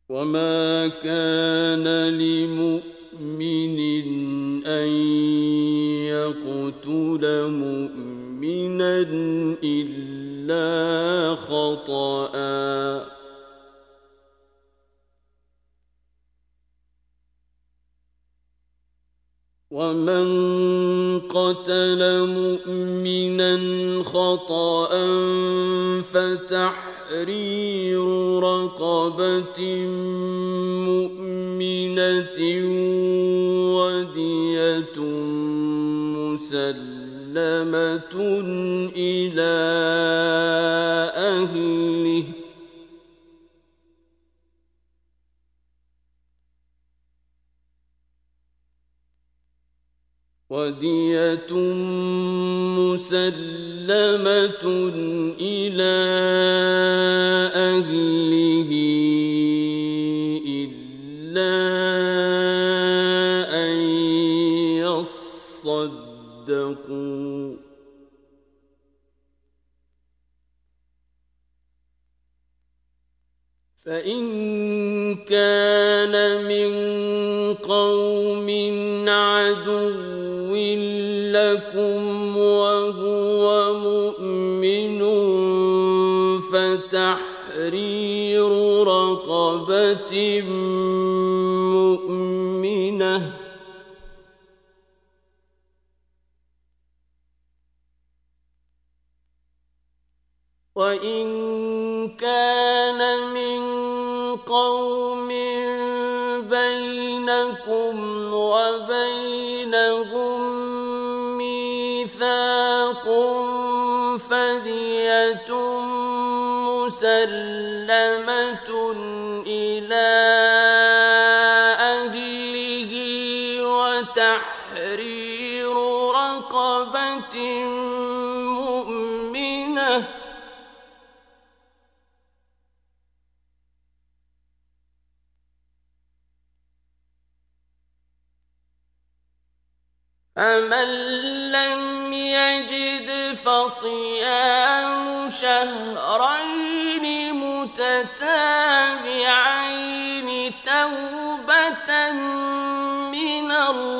وما كان لمؤمن أن يقتل مؤمنا إلا خطأ ومن قتل مؤمنا خطأ فتحرير رقبة مؤمنة ودية مسلمة إلى أهله إلا أن يصدقوا فإن كان من قوم عدو لكم وهو مؤمن فتحرير رقبة مؤمنة وإن كان من قوم بينكم وبينهم ميثاق فدية مسلمة إلى أهله وتحرير رقبة مؤمنة فمن لم يجد فصيام شهرين متتابعين توبة من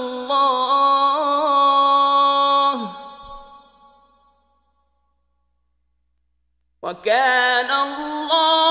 الله وكان الله